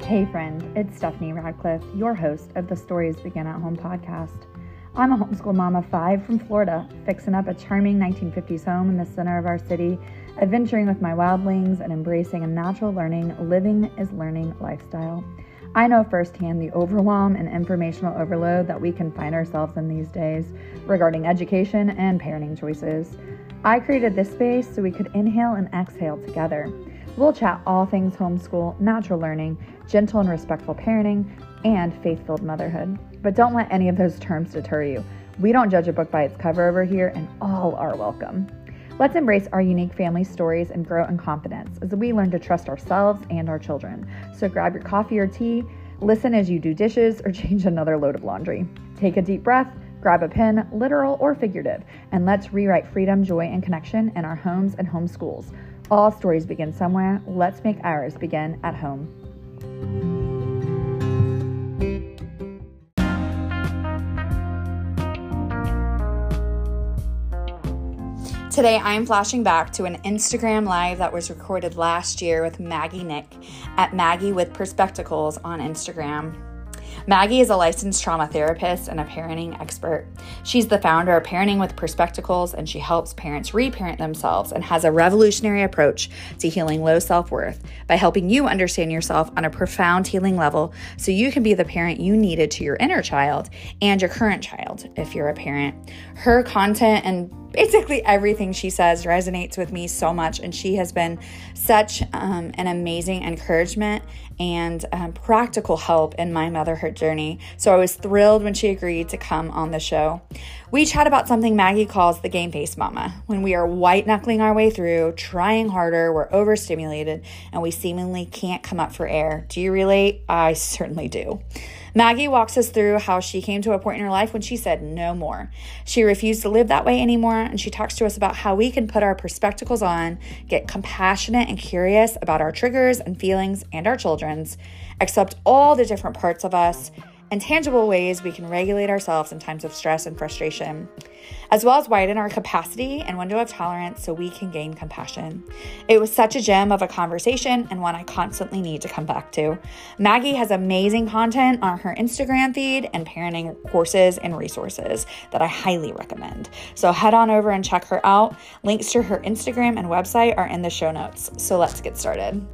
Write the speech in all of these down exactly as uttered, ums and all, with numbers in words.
Hey friend, it's Stephanie Radcliffe, your host of the Stories Begin at Home podcast. I'm a homeschool mom of five from Florida, fixing up a charming nineteen fifties home in the center of our city, adventuring with my wildlings and embracing a natural learning, living is learning lifestyle. I know firsthand the overwhelm and informational overload that we can find ourselves in these days regarding education and parenting choices. I created this space so we could inhale and exhale together. We'll chat all things homeschool, natural learning, gentle and respectful parenting, and faith-filled motherhood. But don't let any of those terms deter you. We don't judge a book by its cover over here, and all are welcome. Let's embrace our unique family stories and grow in confidence as we learn to trust ourselves and our children. So grab your coffee or tea, listen as you do dishes, or change another load of laundry. Take a deep breath, grab a pen, literal or figurative, and let's rewrite freedom, joy, and connection in our homes and homeschools. All stories begin somewhere. Let's make ours begin at home. Today, I'm flashing back to an Instagram live that was recorded last year with Maggie Nick at Maggie with Perspectacles on Instagram. Maggie is a licensed trauma therapist and a parenting expert. She's the founder of Parenting with Perspectacles, and she helps parents reparent themselves and has a revolutionary approach to healing low self-worth by helping you understand yourself on a profound healing level so you can be the parent you needed to your inner child and your current child if you're a parent. Her content and basically everything she says resonates with me so much, and she has been such um, an amazing encouragement and um, practical help in my motherhood journey. So I was thrilled when she agreed to come on the show. We chat about something Maggie calls the game face mama, when we are white knuckling our way through, trying harder, we're overstimulated, and we seemingly can't come up for air. Do you relate? I certainly do. Maggie walks us through how she came to a point in her life when she said no more. She refused to live that way anymore, and she talks to us about how we can put our perspectives on, get compassionate and curious about our triggers and feelings and our children's, accept all the different parts of us, and tangible ways we can regulate ourselves in times of stress and frustration, as well as widen our capacity and window of tolerance so we can gain compassion. It was such a gem of a conversation and one I constantly need to come back to. Maggie has amazing content on her Instagram feed and parenting courses and resources that I highly recommend. So head on over and check her out. Links to her Instagram and website are in the show notes. So let's get started.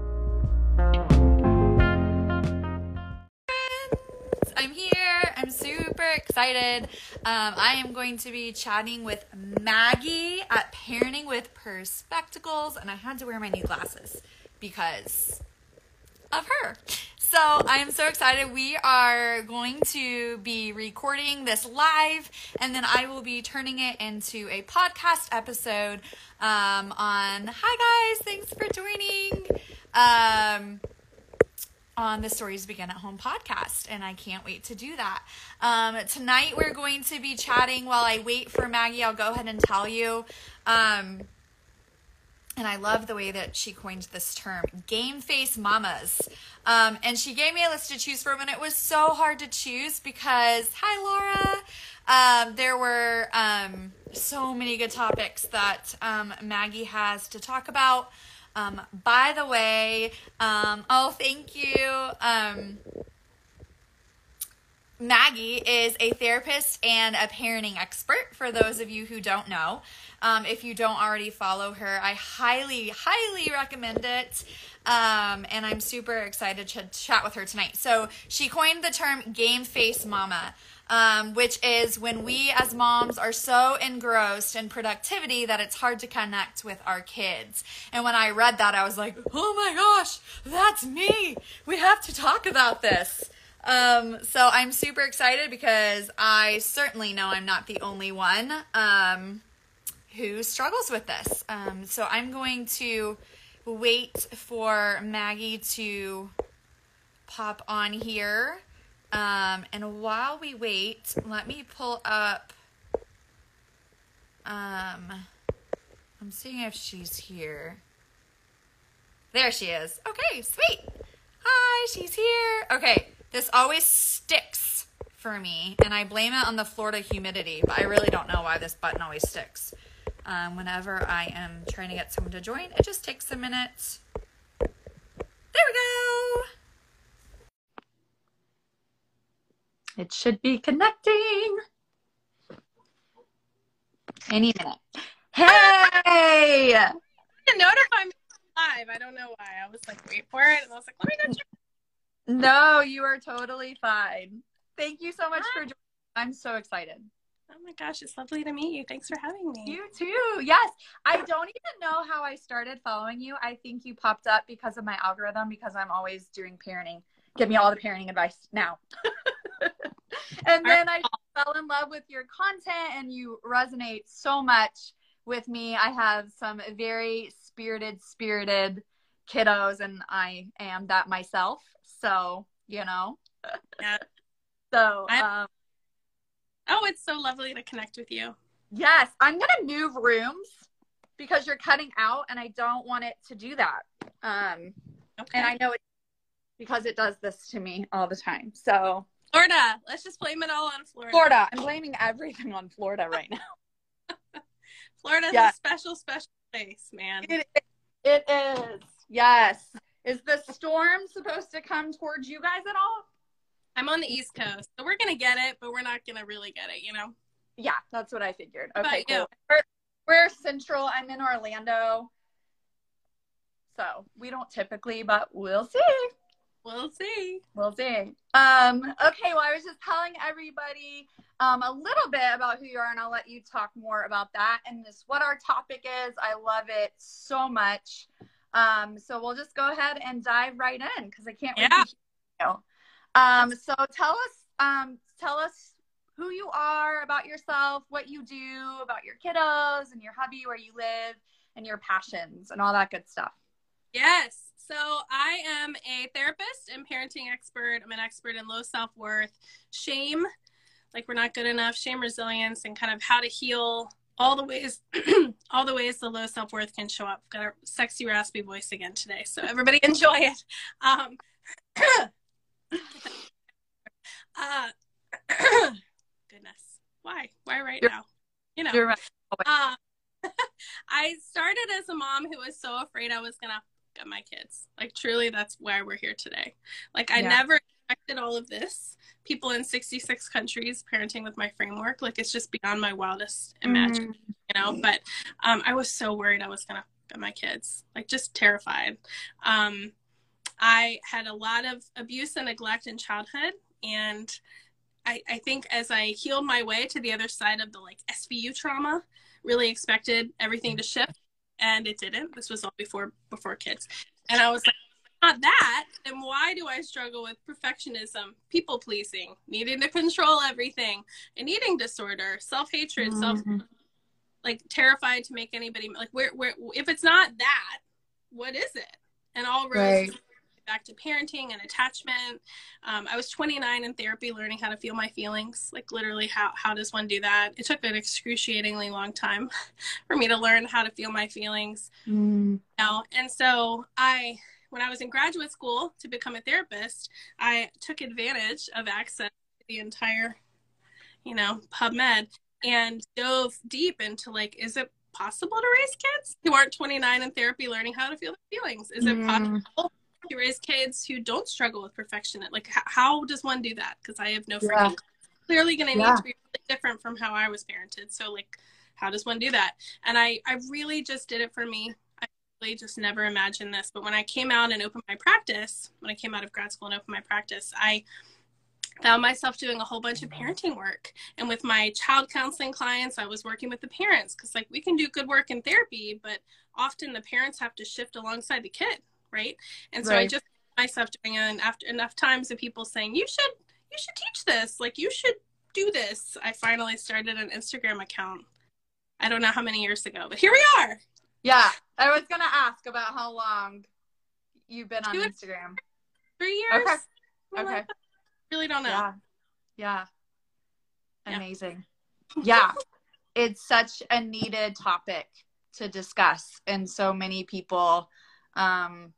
I'm here. I'm super excited. Um, I am going to be chatting with Maggie at Parenting with Perspectacles, and I had to wear my new glasses because of her. So I am so excited. We are going to be recording this live, and then I will be turning it into a podcast episode um, on, hi guys, thanks for joining. Um... on the Stories Begin at Home podcast, and I can't wait to do that. Um, tonight we're going to be chatting. While I wait for Maggie, I'll go ahead and tell you, um, and I love the way that she coined this term, game face mamas, um, and she gave me a list to choose from, and it was so hard to choose because, hi Laura, um, there were um, so many good topics that um, Maggie has to talk about. Um, by the way, um, oh, thank you. Um, Maggie is a therapist and a parenting expert, for those of you who don't know. Um, if you don't already follow her, I highly, highly recommend it. Um, and I'm super excited to ch- chat with her tonight. So she coined the term game face mama. Um, which is when we as moms are so engrossed in productivity that it's hard to connect with our kids. And when I read that, I was like, oh my gosh, that's me. We have to talk about this. Um, so I'm super excited because I certainly know I'm not the only one um, who struggles with this. Um, so I'm going to wait for Maggie to pop on here. Um, and while we wait, let me pull up, um, I'm seeing if she's here. There she is. Okay, sweet. Hi, she's here. Okay, this always sticks for me, and I blame it on the Florida humidity, but I really don't know why this button always sticks. Um, whenever I am trying to get someone to join, it just takes a minute. There we go. It should be connecting any minute. Hey! It notify me live. I don't know why. I was like, wait for it. And I was like, let me go check. No, you are totally fine. Thank you so much for joining. I'm so excited. Oh my gosh, it's lovely to meet you. Thanks for having me. You too. Yes. I don't even know how I started following you. I think you popped up because of my algorithm, because I'm always doing parenting. Give me all the parenting advice now. And then I fell in love with your content, and you resonate so much with me. I have some very spirited, spirited kiddos, and I am that myself. So, you know. Yeah. So, um, oh, it's so lovely to connect with you. Yes, I'm going to move rooms because you're cutting out, and I don't want it to do that. Um, okay. And I know it because it does this to me all the time. So, Florida. Let's just blame it all on Florida. Florida. I'm blaming everything on Florida right now. Florida's yeah. a special, special place, man. It, it is. Yes. Is the storm supposed to come towards you guys at all? I'm on the East Coast, so we're going to get it, but we're not going to really get it, you know? Yeah, that's what I figured. Okay, but, cool. We're, we're central. I'm in Orlando. So we don't typically, but we'll see. We'll see. We'll see. Um, okay, well, I was just telling everybody um, a little bit about who you are, and I'll let you talk more about that and this what our topic is. I love it so much. Um, so we'll just go ahead and dive right in because I can't yeah. wait to hear you. Um, so tell us, um, tell us who you are, about yourself, what you do, about your kiddos and your hubby, where you live, and your passions and all that good stuff. Yes. So I am a therapist and parenting expert. I'm an expert in low self-worth, shame, like we're not good enough, shame, resilience, and kind of how to heal all the ways, all the ways the low self-worth can show up. Got a sexy, raspy voice again today. So everybody enjoy it. Um, uh, goodness. Why? Why right you're, now? You know, you're right. uh, I started as a mom who was so afraid I was going to get my kids. Like, truly, that's why we're here today. Like, I yeah. never expected all of this. People in sixty-six countries parenting with my framework. Like, it's just beyond my wildest imagination, mm. you know? But um, I was so worried I was going to get my kids. Like, just terrified. Um, I had a lot of abuse and neglect in childhood, and I, I think as I healed my way to the other side of the like S V U trauma, really expected everything to shift, and it didn't. This was all before before kids, and I was like, not that. Then why do I struggle with perfectionism, people pleasing, needing to control everything, an eating disorder, self hatred, mm-hmm. self like terrified to make anybody like where where if it's not that, what is it? And all roads. Right. Back to parenting and attachment. Um, I was twenty-nine in therapy learning how to feel my feelings. Like literally how, how does one do that? It took an excruciatingly long time for me to learn how to feel my feelings. Mm. You know? And so I, when I was in graduate school to become a therapist, I took advantage of access to the entire, you know, PubMed and dove deep into like, is it possible to raise kids who aren't twenty-nine in therapy learning how to feel their feelings? Is it mm. possible to raise kids who don't struggle with perfection? Like, h- how does one do that? Because I have no freaking yeah. clearly going to need yeah. to be really different from how I was parented. So, like, how does one do that? And I, I really just did it for me. I really just never imagined this. But when I came out and opened my practice, when I came out of grad school and opened my practice, I found myself doing a whole bunch of parenting work. And with my child counseling clients, I was working with the parents because, like, we can do good work in therapy, but often the parents have to shift alongside the kid. Right. And so right. I just myself doing it, and after enough times of people saying, you should, you should teach this, like you should do this. I finally started an Instagram account. I don't know how many years ago, but here we are. Yeah. I was going to ask about how long you've been on Two, Instagram. Three years. Okay. Okay. Like really don't know. Yeah. Yeah. Amazing. Yeah. yeah. It's such a needed topic to discuss. And so many people, um,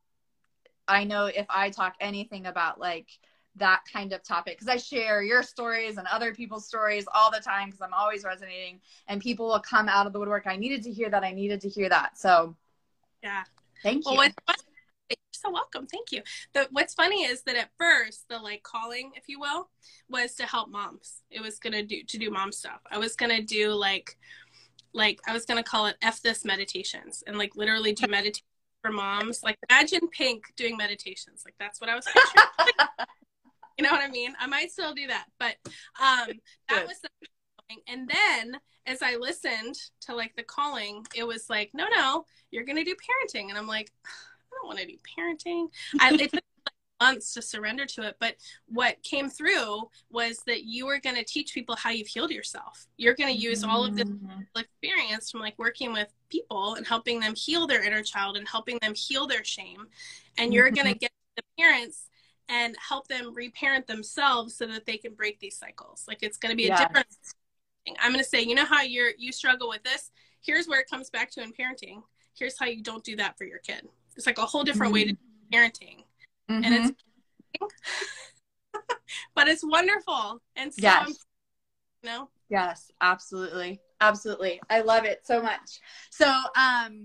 I know if I talk anything about like that kind of topic, because I share your stories and other people's stories all the time because I'm always resonating, and people will come out of the woodwork. I needed to hear that. I needed to hear that. So yeah. Thank well, you. What's funny, you're so welcome. Thank you. The, what's funny is that at first, the like calling, if you will, was to help moms. It was going to do, to do mom stuff. I was going to do like, like, I was going to call it F this meditations and like literally do meditation for moms. Like imagine Pink doing meditations. Like that's what I was picturing. You know what I mean? I might still do that, but um, that was the and then as I listened to like the calling, it was like, no, no, you're going to do parenting. And I'm like, I don't want to do parenting. I, it took like months to surrender to it. But what came through was that you are going to teach people how you've healed yourself. You're going to use all of this experience from like working with people and helping them heal their inner child and helping them heal their shame. And you're going to get the parents and help them reparent themselves so that they can break these cycles. Like it's going to be a yes. different I'm going to say, you know how you're, you struggle with this? Here's where it comes back to in parenting. Here's how you don't do that for your kid. It's like a whole different mm-hmm. way to do parenting. Mm-hmm. And it's, but it's wonderful. And so, yes. you know? Yes, absolutely. Absolutely. I love it so much. So, um,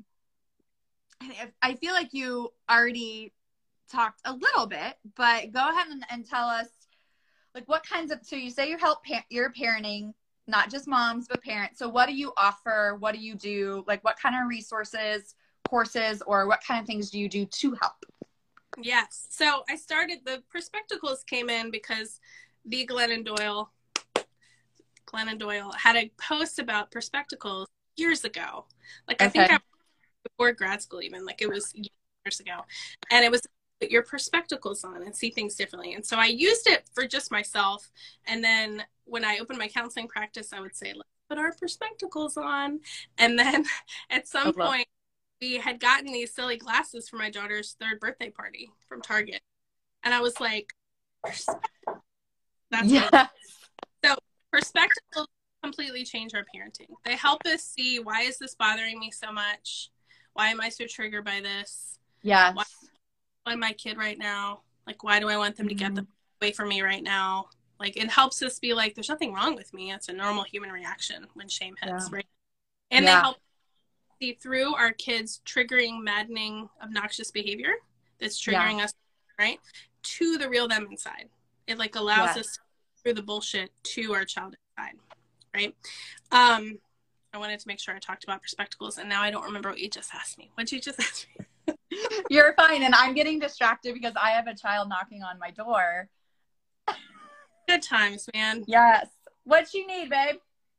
I feel like you already talked a little bit, but go ahead and, and tell us like what kinds of, so you say you help pa- your parenting, not just moms, but parents. So what do you offer? What do you do? Like what kind of resources, courses, or what kind of things do you do to help? Yes. So I started, the Perspectacles came in because the Glennon Doyle, Glennon Doyle had a post about Perspectacles years ago. Like I okay. think I before grad school even, like it was years ago. And it was put your Perspectacles on and see things differently. And so I used it for just myself. And then when I opened my counseling practice, I would say, let's put our Perspectacles on. And then at some oh, point, we had gotten these silly glasses for my daughter's third birthday party from Target. And I was like, that's yes. what so Perspectacles completely change our parenting. They help us see, why is this bothering me so much? Why am I so triggered by this? Yes. Why, why my kid right now? Like, why do I want them to get them away from me right now? Like, it helps us be like, there's nothing wrong with me. It's a normal human reaction when shame hits, yeah. right? And yeah. they help see through our kids' triggering, maddening, obnoxious behavior that's triggering yeah. us, right? To the real them inside. It, like, allows yes. us to through the bullshit to our child inside, right? Um, I wanted to make sure I talked about Perspectacles, and now I don't remember what you just asked me. What'd you just ask me? You're fine, and I'm getting distracted because I have a child knocking on my door. Good times, man. Yes. What you need, babe?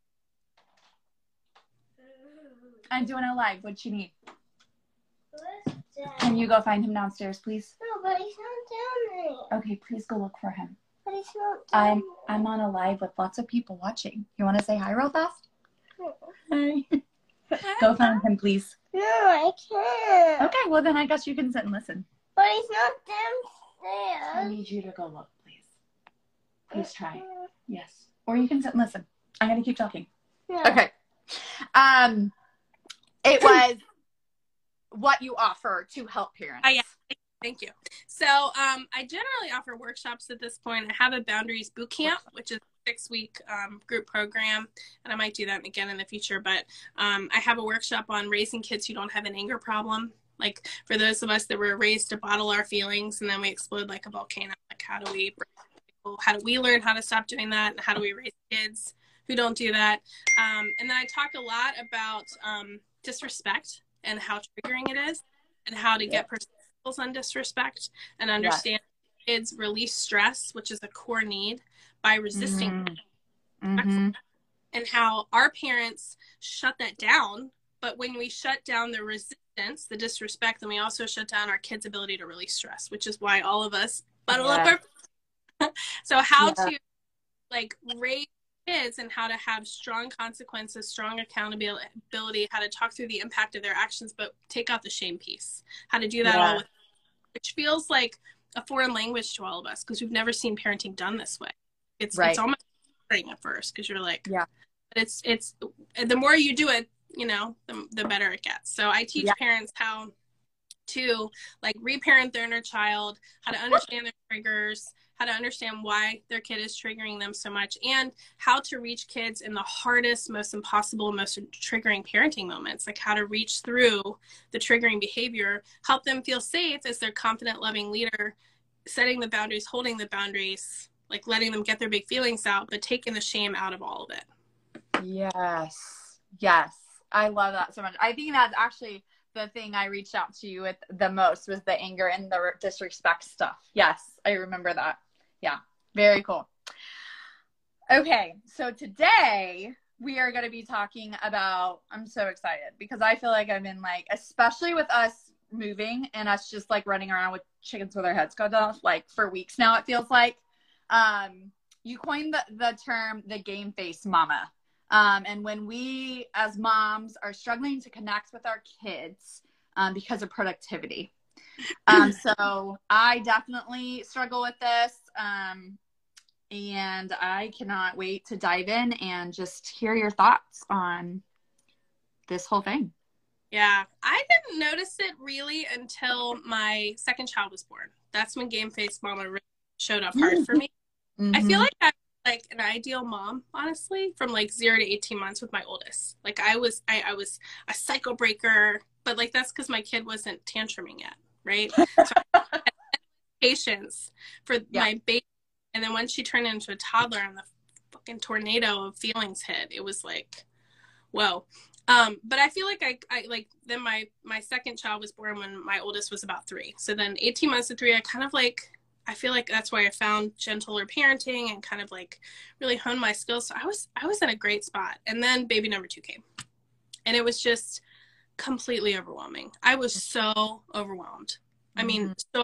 I'm doing a live. What you need? Can you go find him downstairs, please? No, but he's not down there. Okay, please go look for him. But he's not down I'm I'm on a live with lots of people watching. You want to say hi real fast? Hi. Go find him, please. No, I can't. Okay, well then I guess you can sit and listen. But he's not downstairs. I need you to go look, please. Please try. Yes. Or you can sit and listen. I'm going to keep talking. No. Okay. Um, it was what you offer to help parents. Oh, yeah. Thank you. So um, I generally offer workshops at this point. I have a Boundaries Bootcamp, which is a six-week um, group program, and I might do that again in the future. But um, I have a workshop on raising kids who don't have an anger problem. Like for those of us that were raised to bottle our feelings and then we explode like a volcano, like how do we how do we learn how to stop doing that, and how do we raise kids who don't do that? Um, and then I talk a lot about um, disrespect and how triggering it is, and how to get perspectives on disrespect, and understand yeah. kids release stress, which is a core need, by resisting mm-hmm. Mm-hmm. and how our parents shut that down. But when we shut down the resistance, the disrespect, then we also shut down our kids' ability to release stress, which is why all of us bundle yeah. up our so how yeah. to like raise kids, and how to have strong consequences, strong accountability, how to talk through the impact of their actions, but take out the shame piece, how to do that yeah. all with, which feels like a foreign language to all of us because we've never seen parenting done this way. It's right. it's almost boring at first because you're like, yeah, but it's it's the more you do it, you know, the, the better it gets. So I teach yeah. parents how to like reparent their inner child, how to understand their triggers, how to understand why their kid is triggering them so much, and how to reach kids in the hardest, most impossible, most triggering parenting moments, like how to reach through the triggering behavior, help them feel safe as their confident, loving leader, setting the boundaries, holding the boundaries, like letting them get their big feelings out, but taking the shame out of all of it. Yes. Yes. I love that so much. I think that's actually the thing I reached out to you with the most, was the anger and the disrespect stuff. Yes. I remember that. Yeah. Very cool. Okay. So today we are going to be talking about, I'm so excited because I feel like I've been like, especially with us moving and us just like running around with chickens with our heads cut off, like for weeks now, it feels like, um, you coined the, the term, the game face mama. Um, and when we as moms are struggling to connect with our kids, um, because of productivity. Um, so I definitely struggle with this. Um, and I cannot wait to dive in and just hear your thoughts on this whole thing. Yeah, I didn't notice it really until my second child was born. That's when game face mama really showed up hard for me. Mm-hmm. I feel like I'm like an ideal mom, honestly, from like zero to eighteen months with my oldest. Like I was, I, I was a cycle breaker, but like that's because my kid wasn't tantruming yet. Right. So I had patience for yeah. my baby. And then once she turned into a toddler and the fucking tornado of feelings hit, it was like, whoa. Um, but I feel like I, I like then my, my second child was born when my oldest was about three. So then eighteen months to three, I kind of like, I feel like that's why I found gentler parenting and kind of like really honed my skills. So I was, I was in a great spot. And then baby number two came and it was just completely overwhelming. I was so overwhelmed. I mean, so,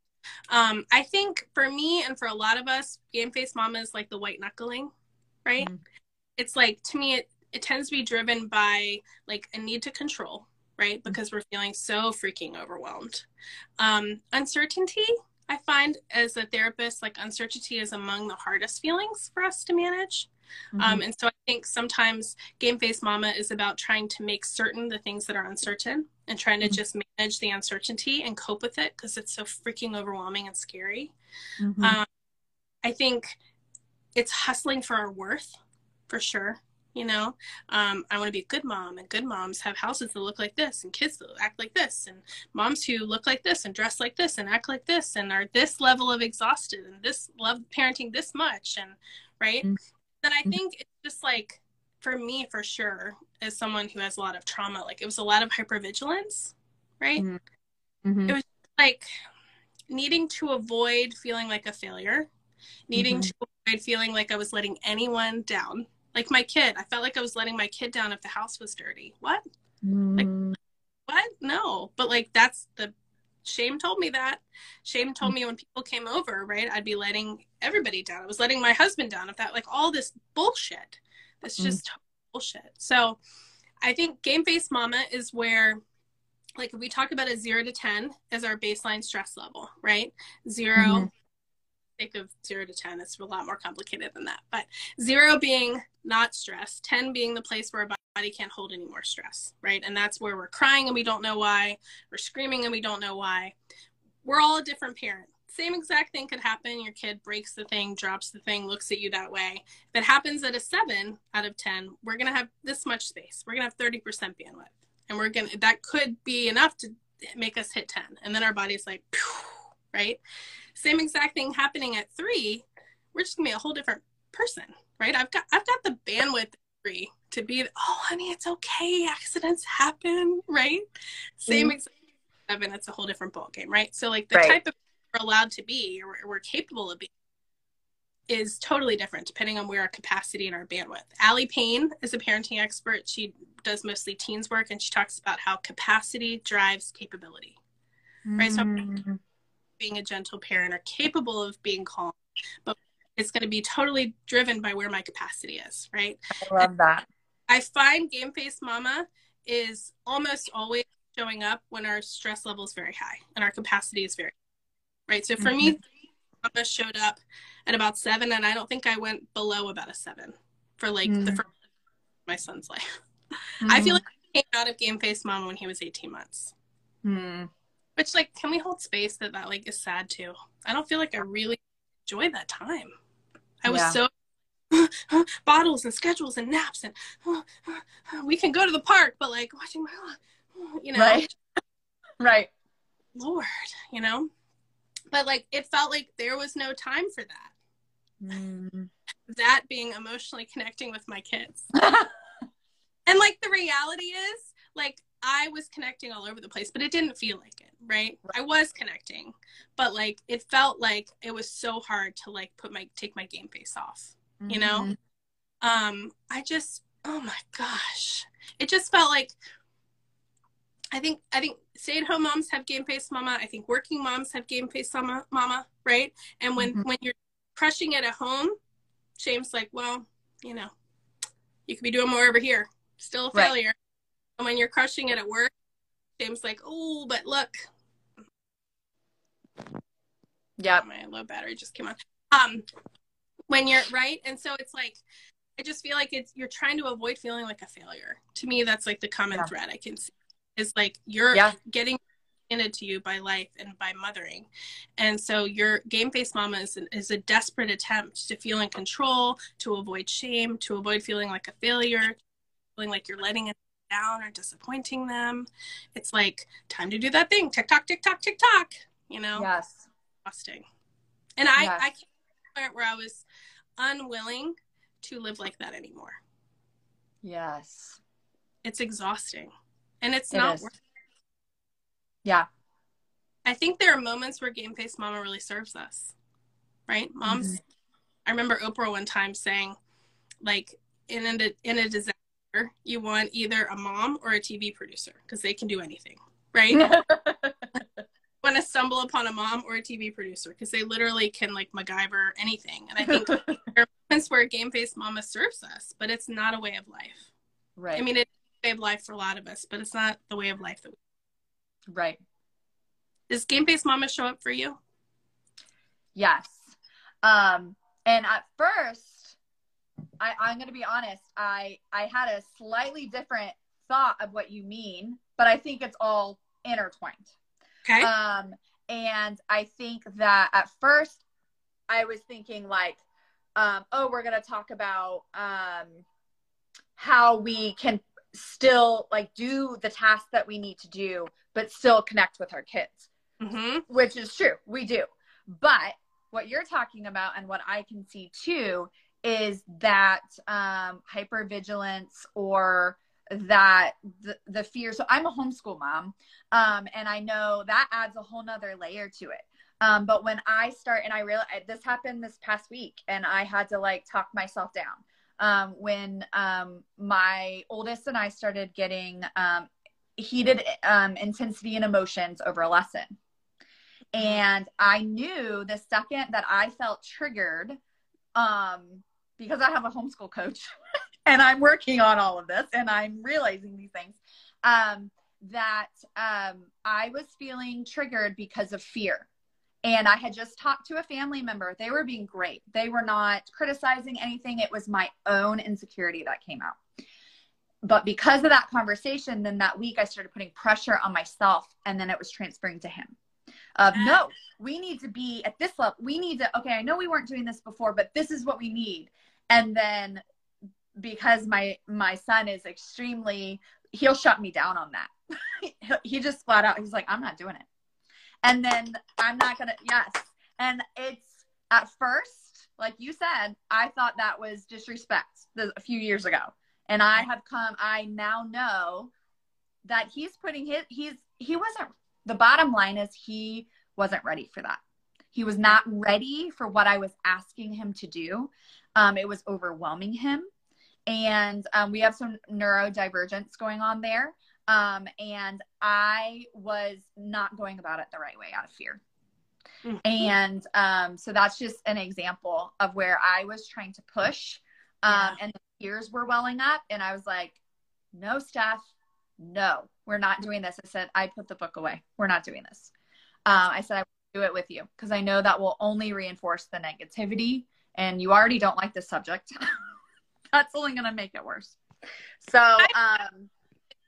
um, I think for me and for a lot of us, game face mama is like the white knuckling, right? Mm-hmm. It's like, to me, it, it tends to be driven by like a need to control, right? Because we're feeling so freaking overwhelmed. Um, uncertainty, I find as a therapist, like uncertainty is among the hardest feelings for us to manage. Mm-hmm. Um, and so I think sometimes game face mama is about trying to make certain the things that are uncertain and trying to mm-hmm. just manage the uncertainty and cope with it because it's so freaking overwhelming and scary. Mm-hmm. Um, I think it's hustling for our worth for sure. You know, um, I want to be a good mom, and good moms have houses that look like this and kids that act like this and moms who look like this and dress like this and act like this and are this level of exhausted and this love parenting this much. And right. Mm-hmm. Then I think it's just like, for me, for sure, as someone who has a lot of trauma, like it was a lot of hypervigilance, right? Mm-hmm. It was like needing to avoid feeling like a failure, needing mm-hmm. to avoid feeling like I was letting anyone down. Like my kid, I felt like I was letting my kid down if the house was dirty. What? Mm. Like, what? No. But like, that's the shame told me that. Shame told me when people came over, right? I'd be letting everybody down. I was letting my husband down. If that, like all this bullshit, that's just mm. bullshit. So I think game face mama is where, like if we talk about a zero to ten as our baseline stress level, right? Zero, mm-hmm. think of zero to ten. It's a lot more complicated than that. But zero being not stress, ten being the place where our body can't hold any more stress, right? And that's where we're crying and we don't know why. We're screaming and we don't know why. We're all a different parent. Same exact thing could happen. Your kid breaks the thing, drops the thing, looks at you that way. If it happens at a seven out of ten, we're going to have this much space. We're going to have thirty percent bandwidth. And we're going to, that could be enough to make us hit ten. And then our body's like, right? Same exact thing happening at three. We're just going to be a whole different person, right? I've got, I've got the bandwidth at three to be, oh, honey, it's okay. Accidents happen, right? Same mm-hmm. exact seven. It's a whole different ballgame, right? So like the right. type of we're allowed to be or we're capable of being is totally different depending on where our capacity and our bandwidth. Allie Payne is a parenting expert. She does mostly teens work and she talks about how capacity drives capability, mm. right? So being a gentle parent or capable of being calm, but it's going to be totally driven by where my capacity is, right? I love that. I find game face mama is almost always showing up when our stress level is very high and our capacity is very high, right? So for mm-hmm. me, mama showed up at about seven, and I don't think I went below about a seven for like mm. the first my son's life. Mm. I feel like I came out of game face mama when he was eighteen months. Mm. Which, like, can we hold space that that, like, is sad, too? I don't feel like I really enjoyed that time. I was Yeah. so bottles and schedules and naps and we can go to the park, but, like, watching my, you know. Right. Right. Lord, you know. But, like, it felt like there was no time for that. Mm. That being emotionally connecting with my kids. And, like, the reality is, like, I was connecting all over the place, but it didn't feel like it, right? right? I was connecting, but, like, it felt like it was so hard to, like, put my, take my game face off, mm-hmm. you know? Um, I just, oh my gosh. It just felt like, I think, I think stay-at-home moms have game face mama. I think working moms have game face mama, mama, right? And when, mm-hmm. when you're crushing it at home, shame's like, well, you know, you could be doing more over here. Still a failure. Right. And when you're crushing it at work, James like, oh, but look. Yeah. My low battery just came on. Um, when you're right. And so it's like, I just feel like it's, you're trying to avoid feeling like a failure. To me, that's like the common yeah. thread I can see. Is like, you're yeah. getting handed to you by life and by mothering. And so your game face mama is, an, is a desperate attempt to feel in control, to avoid shame, to avoid feeling like a failure, feeling like you're letting it down or disappointing them. It's like, time to do that thing. Tick tock, tick tock, tick tock. You know? Yes. Exhausting. And I, yes. I came to a point where I was unwilling to live like that anymore. Yes. It's exhausting. And it's it not is. worth it. Yeah. I think there are moments where game face mama really serves us. Right? Moms. Mm-hmm. I remember Oprah one time saying, like, in a, in a disaster, you want either a mom or a T V producer because they can do anything, right? Want to stumble upon a mom or a T V producer because they literally can, like, MacGyver anything. And I think there are moments where game face mama serves us, but it's not a way of life. Right. I mean, it's a way of life for a lot of us, but it's not the way of life that we. Right. Does game face mama show up for you? Yes. Um, and at first, I, I'm going to be honest, I, I had a slightly different thought of what you mean, but I think it's all intertwined. Okay. Um, and I think that at first I was thinking like, um, oh, we're going to talk about um, how we can still like do the tasks that we need to do, but still connect with our kids, mm-hmm. which is true. We do. But what you're talking about and what I can see too is that um, hypervigilance or that the, the fear. So I'm a homeschool mom, um, and I know that adds a whole nother layer to it. Um, but when I start, and I realized this happened this past week, and I had to like talk myself down. Um, when um, my oldest and I started getting um, heated um, intensity and emotions over a lesson. And I knew the second that I felt triggered, um, because I have a homeschool coach and I'm working on all of this and I'm realizing these things, um, that um, I was feeling triggered because of fear. And I had just talked to a family member. They were being great. They were not criticizing anything. It was my own insecurity that came out. But because of that conversation, then that week I started putting pressure on myself, and then it was transferring to him. Of no, we need to be at this level. We need to, okay, I know we weren't doing this before, but this is what we need. And then because my, my son is extremely, he'll shut me down on that. He just flat out, he's like, I'm not doing it. And then I'm not going to, yes. And it's at first, like you said, I thought that was disrespect a few years ago. And I have come, I now know that he's putting his, he's, he wasn't, the bottom line is he wasn't ready for that. He was not ready for what I was asking him to do. Um, it was overwhelming him. And um, we have some neurodivergence going on there. Um, and I was not going about it the right way out of fear. Mm-hmm. And um, so that's just an example of where I was trying to push um, yeah. and the tears were welling up. And I was like, no, Steph, no, we're not doing this. I said, I put the book away. We're not doing this. Um, I said, I will do it with you because I know that will only reinforce the negativity. And you already don't like this subject. That's only going to make it worse. So, um,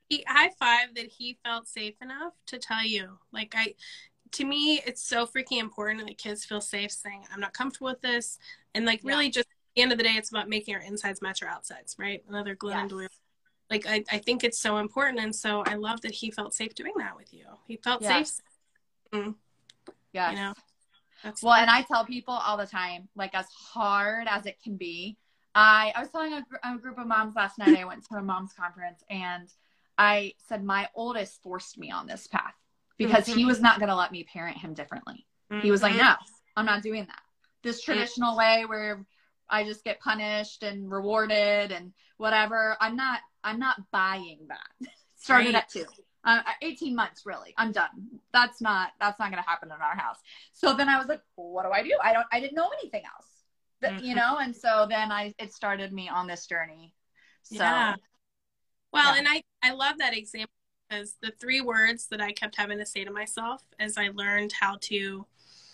he, high five that he felt safe enough to tell you. Like, I, to me, it's so freaking important that kids feel safe saying, I'm not comfortable with this. And like, really, yeah. just at the end of the day, it's about making our insides match our outsides, right? Another Glennon Doyle. Like, I, I think it's so important. And so I love that he felt safe doing that with you. He felt yes. safe. Mm. Yeah. You know? That's well, and I tell people all the time, like, as hard as it can be, I, I was telling a, gr- a group of moms last night, I went to a mom's conference, and I said my oldest forced me on this path because mm-hmm. he was not going to let me parent him differently. Mm-hmm. He was like, no, I'm not doing that. This traditional mm-hmm. way where I just get punished and rewarded and whatever. I'm not, I'm not buying that. Started right. at two. Uh, eighteen months, really. I'm done. That's not, that's not going to happen in our house. So then I was like, well, what do I do? I don't, I didn't know anything else, that, mm-hmm. you know? And so then I, it started me on this journey. So, yeah. Well, yeah. and I, I love that example because the three words that I kept having to say to myself as I learned how to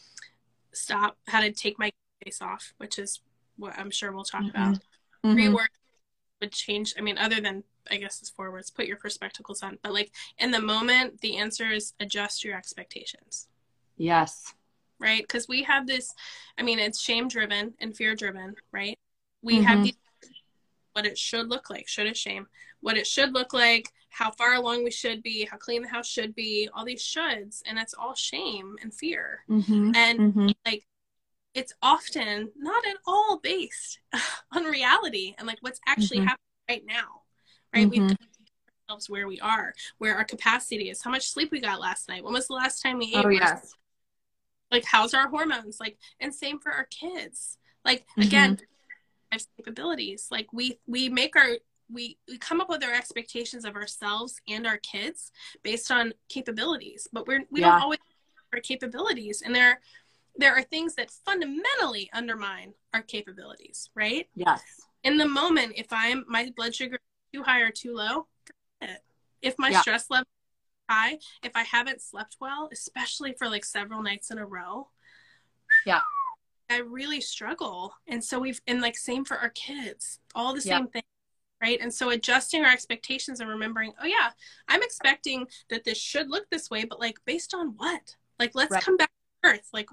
stop, how to take my face off, which is what I'm sure we'll talk mm-hmm. about. Mm-hmm. Three words would change. I mean, other than, I guess it's four words, put your perspectives on. But like in the moment, the answer is adjust your expectations. Yes. Right? Because we have this, I mean, it's shame driven and fear driven, right? We mm-hmm. have these, what it should look like, should it shame, what it should look like, how far along we should be, how clean the house should be, all these shoulds. And it's all shame and fear. Mm-hmm. And mm-hmm. like, it's often not at all based on reality and like what's actually mm-hmm. happening right now, right? Mm-hmm. We've got ourselves where we are, where our capacity is, how much sleep we got last night. When was the last time we ate? Oh, yes. Like, how's our hormones? Like, and same for our kids. Like, mm-hmm. again, capabilities. Like we, we make our, we, we come up with our expectations of ourselves and our kids based on capabilities, but we're, we yeah. don't always have our capabilities. And there There are things that fundamentally undermine our capabilities, right? Yes. In the moment, if I'm, my blood sugar is too high or too low, forget it. If my yeah. stress level is high, if I haven't slept well, especially for like several nights in a row, yeah, I really struggle. And so we've, and like same for our kids, all the yeah. same thing, right? And so adjusting our expectations and remembering, oh yeah, I'm expecting that this should look this way, but like based on what? Like, let's right. come back earth. Like,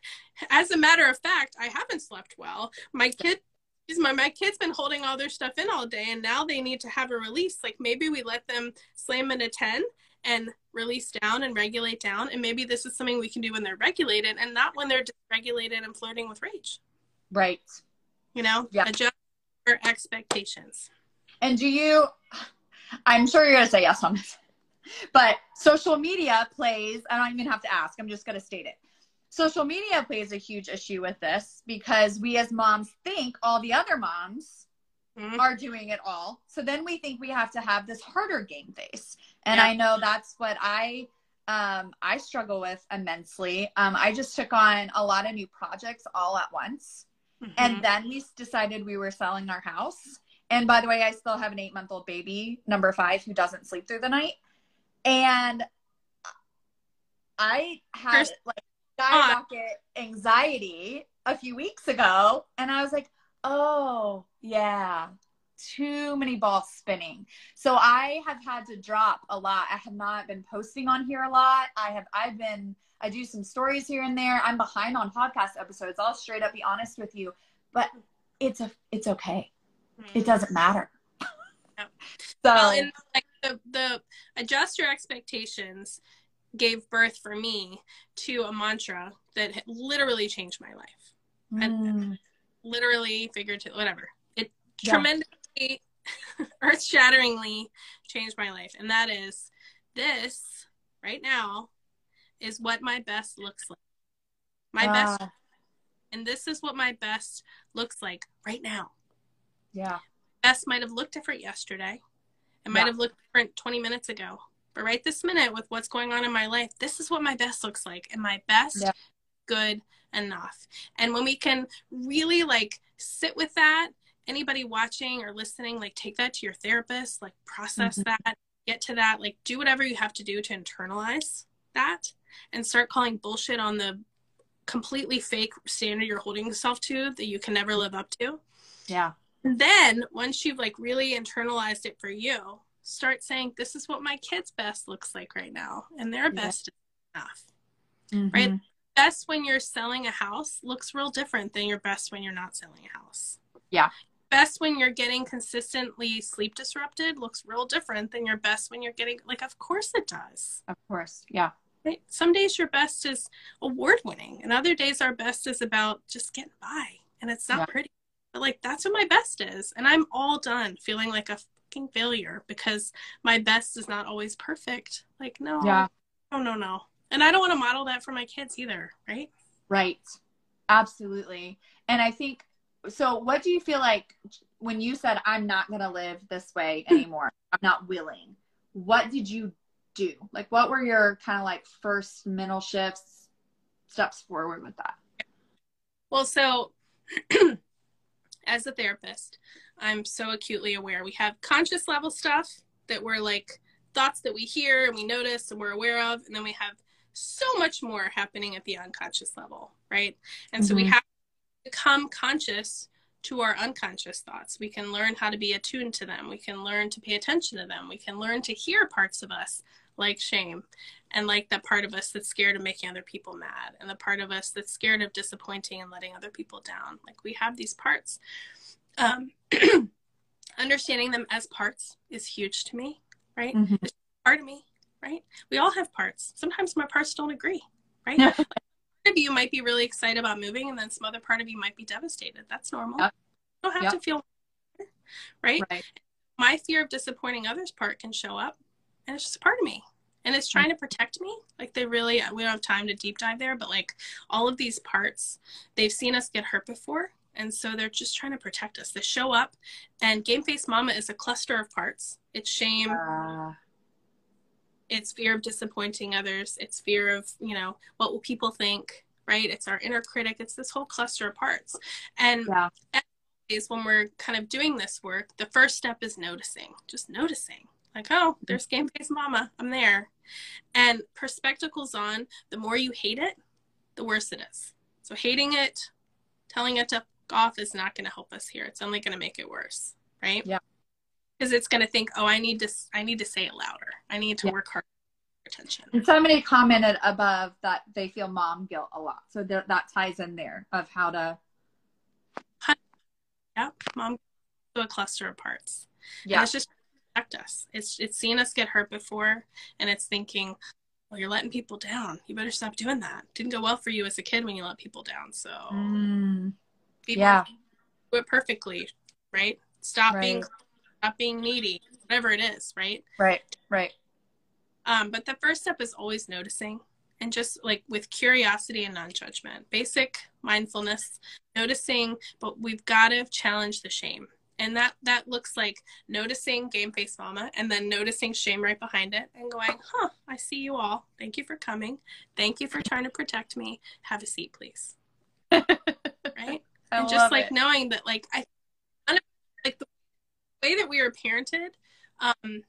as a matter of fact, I haven't slept well. My kid my, my kid's been holding all their stuff in all day and now they need to have a release. Like maybe we let them slam into ten and release down and regulate down. And maybe this is something we can do when they're regulated and not when they're dysregulated and flirting with rage. Right. You know, yeah. adjust your expectations. And do you, I'm sure you're going to say yes on this, but social media plays, I don't even have to ask, I'm just going to state it. Social media plays a huge issue with this because we as moms think all the other moms mm-hmm. are doing it all. So then we think we have to have this harder game face. And yeah. I know that's what I, um, I struggle with immensely. Um, I just took on a lot of new projects all at once. Mm-hmm. And then we decided we were selling our house. And by the way, I still have an eight month old baby, number five, who doesn't sleep through the night. And I had First- like, skyrocket anxiety a few weeks ago. And I was like, oh yeah, too many balls spinning. So I have had to drop a lot. I have not been posting on here a lot. I have, I've been, I do some stories here and there. I'm behind on podcast episodes. I'll straight up be honest with you, but it's a, it's okay. Mm-hmm. It doesn't matter. Yeah. So well, and like the, the adjust your expectations gave birth for me to a mantra that literally changed my life. Mm. And literally, figuratively, whatever. It yeah. tremendously, earth-shatteringly changed my life. And that is, this, right now, is what my best looks like. My uh. best, and this is what my best looks like right now. Yeah. Best might have looked different yesterday. It might yeah. have looked different twenty minutes ago. But right this minute, with what's going on in my life, this is what my best looks like. And my best, yeah. good enough. And when we can really like sit with that, anybody watching or listening, like take that to your therapist, like process mm-hmm. that, get to that, like do whatever you have to do to internalize that and start calling bullshit on the completely fake standard you're holding yourself to that you can never live up to. Yeah. And then once you've like really internalized it for you, start saying, this is what my kid's best looks like right now. And their Yeah. best is enough, Mm-hmm. right? Best when you're selling a house looks real different than your best when you're not selling a house. Yeah. Best when you're getting consistently sleep disrupted looks real different than your best when you're getting, like, of course it does. Of course. Yeah. Right? Some days your best is award winning, and other days our best is about just getting by, and it's not Yeah. pretty. But like, that's what my best is. And I'm all done feeling like a fucking failure because my best is not always perfect. Like, no, Yeah. no, no, no. And I don't want to model that for my kids either. Right. Right. Absolutely. And I think, so what do you feel like when you said, I'm not going to live this way anymore? I'm not willing. What did you do? Like, what were your kind of like first mental shifts, steps forward with that? Well, so as a therapist, I'm so acutely aware. We have conscious level stuff that we're like thoughts that we hear and we notice and we're aware of. And then we have so much more happening at the unconscious level, right? And mm-hmm. so we have to become conscious to our unconscious thoughts. We can learn how to be attuned to them. We can learn to pay attention to them. We can learn to hear parts of us like shame and like that part of us that's scared of making other people mad and the part of us that's scared of disappointing and letting other people down. Like, we have these parts. Um, understanding them as parts is huge to me, right? Mm-hmm. It's part of me, right? We all have parts. Sometimes my parts don't agree, right? Like, part of you might be really excited about moving and then some other part of you might be devastated. That's normal. Yep. You don't have yep. to feel, right? right? My fear of disappointing others part can show up, and it's just a part of me. And it's trying to protect me. Like, they really, we don't have time to deep dive there, but like all of these parts, they've seen us get hurt before. And so they're just trying to protect us. They show up, and Game Face Mama is a cluster of parts. It's shame. Uh, it's fear of disappointing others. It's fear of, you know, what will people think, right? It's our inner critic. It's this whole cluster of parts. And yeah. Always, when we're kind of doing this work, the first step is noticing, just noticing. Like, oh, there's Game Face Mama. I'm there. And Perspectacles on, the more you hate it, the worse it is. So hating it, telling it to off is not going to help us here. It's only going to make it worse, right? Yeah. Because it's going to think, oh, I need to, I need to say it louder. I need to yeah. work hard for attention. And somebody commented above that they feel mom guilt a lot. So th- that ties in there of how to. Yeah, mom to a cluster of parts. Yeah, and it's just protect us. It's it's seen us get hurt before, and it's thinking, well, you're letting people down. You better stop doing that. Didn't go well for you as a kid when you let people down. So. Mm. People yeah. do it perfectly, right? Stop right. being, stop being needy, whatever it is, right? Right, right. Um, but the first step is always noticing, and just like with curiosity and non-judgment, basic mindfulness, noticing, but we've got to challenge the shame. And that, that looks like noticing Game Face Mama and then noticing shame right behind it and going, huh, I see you all. Thank you for coming. Thank you for trying to protect me. Have a seat, please. Right? I and just like it. knowing that, like, I like the way that we were parented um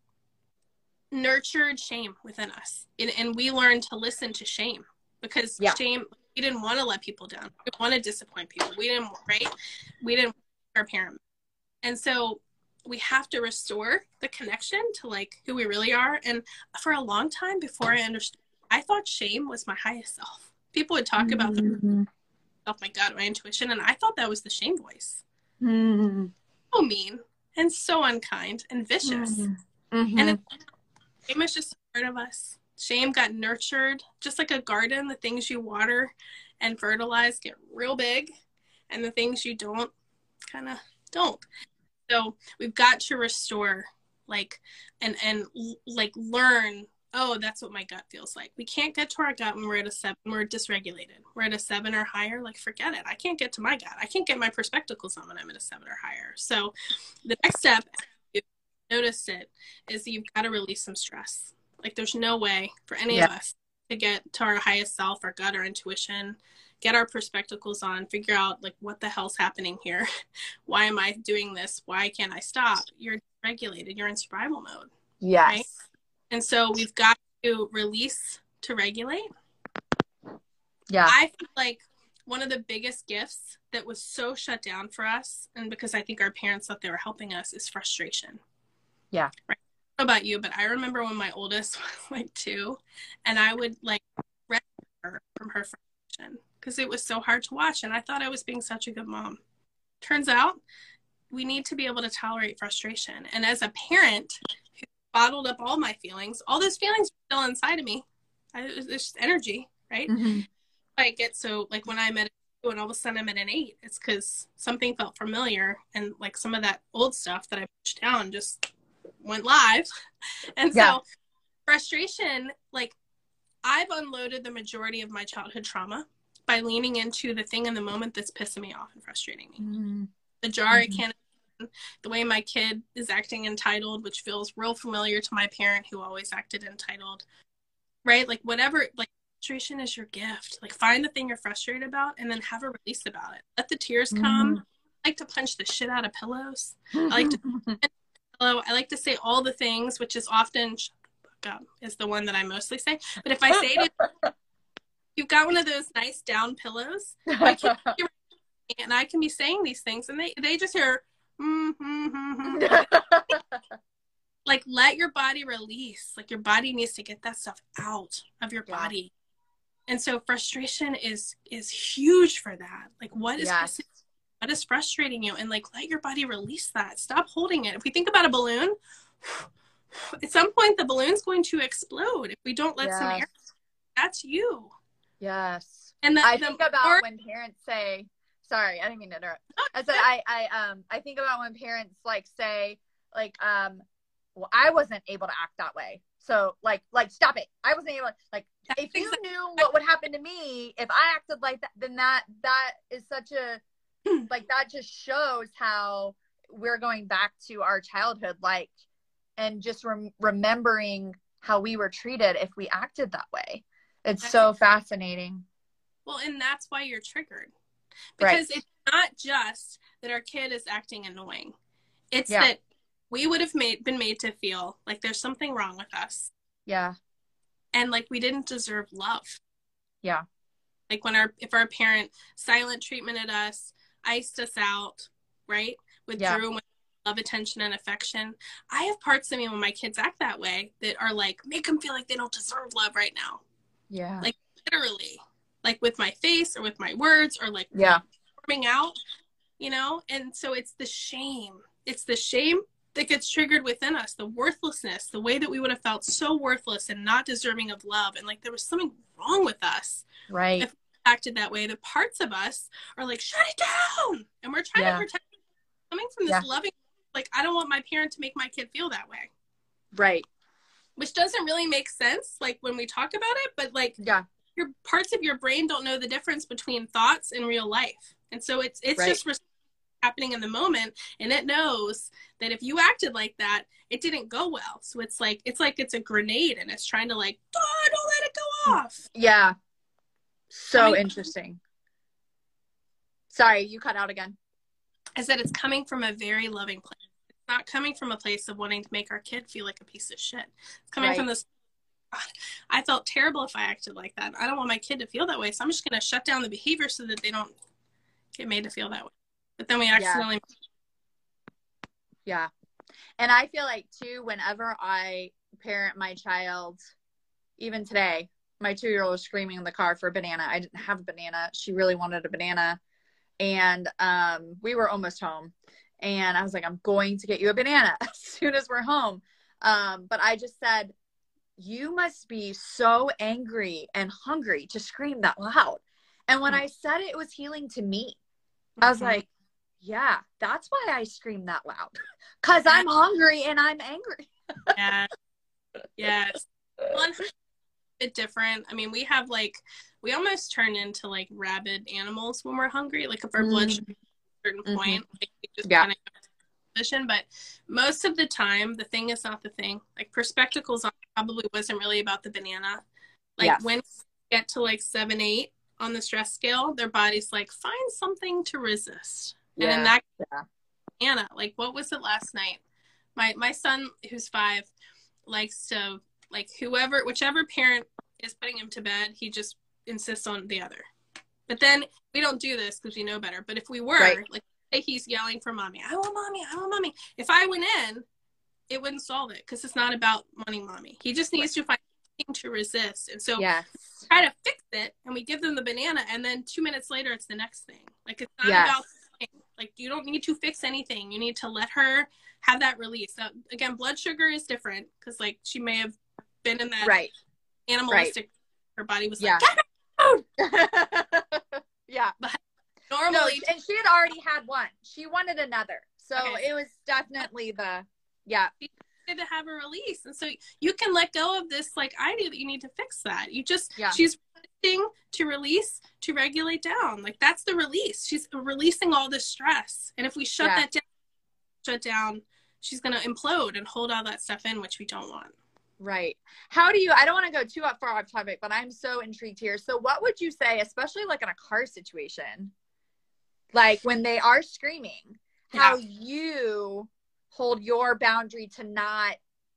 nurtured shame within us, and, and we learned to listen to shame because yeah. shame, we didn't want to let people down, we didn't want to disappoint people, we didn't right we didn't want our parent, and so we have to restore the connection to like who we really are. And for a long time before I understood, I thought shame was my highest self. People would talk mm-hmm. about the oh my God, my intuition. And I thought that was the shame voice. Mm-hmm. So mean and so unkind and vicious. Mm-hmm. And it, shame is just part of us. Shame got nurtured, just like a garden. The things you water and fertilize get real big, and the things you don't kind of don't. So we've got to restore, like, and, and like learn, oh, that's what my gut feels like. We can't get to our gut when we're at a seven, we're dysregulated. We're at a seven or higher, like, forget it. I can't get to my gut. I can't get my Perspectacles on when I'm at a seven or higher. So the next step, if you notice it, is you've got to release some stress. Like, there's no way for any yeah. of us to get to our highest self, our gut, our intuition, get our Perspectacles on, figure out, like, what the hell's happening here? Why am I doing this? Why can't I stop? You're regulated. You're in survival mode. Yes. Right? And so we've got to release to regulate. Yeah. I feel like one of the biggest gifts that was so shut down for us, and because I think our parents thought they were helping us, is frustration. Yeah. Right? know about you, but I remember when my oldest was like two, and I would like rescue her from her frustration because it was so hard to watch, and I thought I was being such a good mom. Turns out we need to be able to tolerate frustration. And as a parent who bottled up all my feelings, all those feelings are still inside of me. I, it's just energy, right? Mm-hmm. I get so like when I'm at a two and all of a sudden I'm at an eight, it's because something felt familiar, and like some of that old stuff that I pushed down just went live. And yeah. So frustration, like I've unloaded the majority of my childhood trauma by leaning into the thing in the moment that's pissing me off and frustrating me. Mm-hmm. The jar mm-hmm. I can't, the way my kid is acting entitled, which feels real familiar to my parent who always acted entitled, right? Like whatever, like frustration is your gift. Like find the thing you're frustrated about and then have a release about it. Let the tears come. Mm-hmm. I like to punch the shit out of pillows. I like to pillow. I like to say all the things, which is often shut the fuck up is the one that I mostly say. But if I say it, you've got one of those nice down pillows, I can hear, and I can be saying these things and they, they just hear mm-hmm. Like let your body release. Like your body needs to get that stuff out of your yeah. body. And so frustration is is huge for that. Like what is yes. what is frustrating you? And like let your body release that. Stop holding it. If we think about a balloon, at some point the balloon's going to explode if we don't let yes. some air. That's you. Yes. And the, I the think about more- when parents say, sorry, I didn't mean to interrupt. I said, I, I, um, I think about when parents like say, like, um, well, I wasn't able to act that way. So like, like, stop it. I wasn't able to, like, if you knew what would happen to me, if I acted like that, then that, that is such a, like, that just shows how we're going back to our childhood, like, and just rem- remembering how we were treated if we acted that way. It's that's so fascinating. Well, and that's why you're triggered. Because right. It's not just that our kid is acting annoying. It's yeah. that we would have made been made to feel like there's something wrong with us. Yeah. And like we didn't deserve love. Yeah. Like when our if our parent silent treatmented us, iced us out, right? Withdrew yeah. with love, attention, and affection. I have parts of me when my kids act that way that are like, make them feel like they don't deserve love right now. Yeah. Like literally, like with my face or with my words or like yeah. forming out, you know? And so it's the shame. It's the shame that gets triggered within us, the worthlessness, the way that we would have felt so worthless and not deserving of love. And like there was something wrong with us. Right. If we acted that way, the parts of us are like, shut it down. And we're trying yeah. to protect coming from this yeah. loving, like, I don't want my parent to make my kid feel that way. Right. Which doesn't really make sense, like, when we talk about it, but, like, yeah. your parts of your brain don't know the difference between thoughts and real life. And so it's it's right. just happening in the moment, and it knows that if you acted like that, it didn't go well. So it's like, it's like it's a grenade, and it's trying to, like, oh, don't let it go off. Yeah. So I mean, interesting. Sorry, you cut out again. I said it's coming from a very loving place. Not coming from a place of wanting to make our kid feel like a piece of shit. It's coming right. from this, God, I felt terrible if I acted like that. I don't want my kid to feel that way, so I'm just going to shut down the behavior so that they don't get made to feel that way. But then we accidentally... Yeah. yeah. And I feel like, too, whenever I parent my child, even today, my two-year-old was screaming in the car for a banana. I didn't have a banana. She really wanted a banana. And um, we were almost home. And I was like, I'm going to get you a banana as soon as we're home. Um, but I just said, you must be so angry and hungry to scream that loud. And when mm-hmm. I said it, it was healing to me. Mm-hmm. I was like, yeah, that's why I scream that loud. Because I'm hungry and I'm angry. Yeah. Yes. One bit different. I mean, we have like, we almost turn into like rabid animals when we're hungry. Like if our mm-hmm. blood sugar certain point mm-hmm. like just yeah. kind of position, but most of the time the thing is not the thing. Like Perspectacles probably wasn't really about the banana. Like yes. when we get to like seven eight on the stress scale, their body's like, find something to resist. Yeah. And in that yeah. banana, like what was it last night? My my son who's five likes to like whoever whichever parent is putting him to bed, he just insists on the other. But then we don't do this because we know better. But if we were, right. like, say he's yelling for mommy, I want mommy, I want mommy. If I went in, it wouldn't solve it because it's not about wanting mommy. He just needs to find something to resist. And so yes. we try to fix it and we give them the banana, and then two minutes later it's the next thing. Like, it's not yes. about like, you don't need to fix anything. You need to let her have that release. So again, blood sugar is different because like she may have been in that right. animalistic, right. her body was yeah. like, yeah. But normally, no, and she had already had one. She wanted another. So okay. it was definitely the, yeah. She needed to have a release. And so you can let go of this like idea that you need to fix that. You just, yeah. she's resisting to release, to regulate down. Like, that's the release. She's releasing all this stress. And if we shut yeah. that down, shut down, she's going to implode and hold all that stuff in, which we don't want. Right. How do you, I don't want to go too far off topic, but I'm so intrigued here. So what would you say, especially like in a car situation, like when they are screaming, how yeah. you hold your boundary to not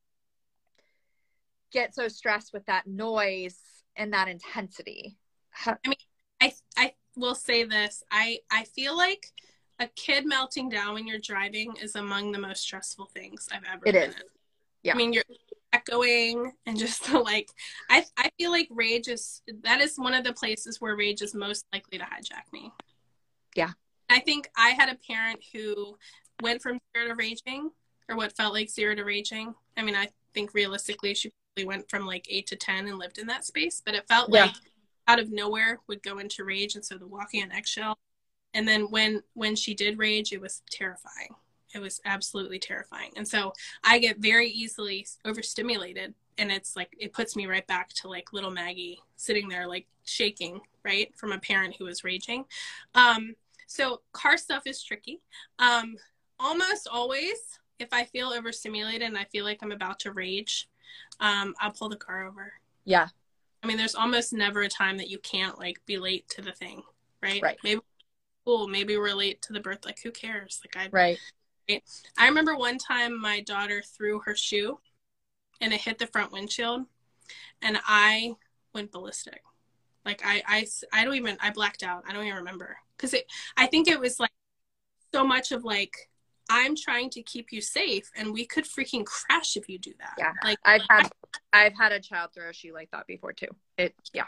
get so stressed with that noise and that intensity? How- I mean, I, I will say this. I, I feel like a kid melting down when you're driving is among the most stressful things I've ever it been is. in. Yeah. I mean, you're echoing and just the, like, I, I feel like rage is, that is one of the places where rage is most likely to hijack me. Yeah. I think I had a parent who went from zero to raging, or what felt like zero to raging. I mean, I think realistically she probably went from like eight to ten and lived in that space, but it felt yeah. like out of nowhere would go into rage. And so the walking on eggshell. And then when, when she did rage, it was terrifying. It was absolutely terrifying. And so I get very easily overstimulated, and it's like, it puts me right back to like little Maggie sitting there, like shaking, right, from a parent who was raging. Um, so car stuff is tricky. Um, almost always, if I feel overstimulated and I feel like I'm about to rage, um, I'll pull the car over. Yeah. I mean, there's almost never a time that you can't like be late to the thing, right? Right. Maybe cool, maybe we're late to the birth. Like, who cares? Like, I right. right. I remember one time my daughter threw her shoe and it hit the front windshield, and I went ballistic. Like, I, I, I don't even, I blacked out. I don't even remember. Cause it, I think it was like so much of like, I'm trying to keep you safe and we could freaking crash if you do that. Yeah. Like, I've had, I've had a child throw a shoe like that before too. It, yeah.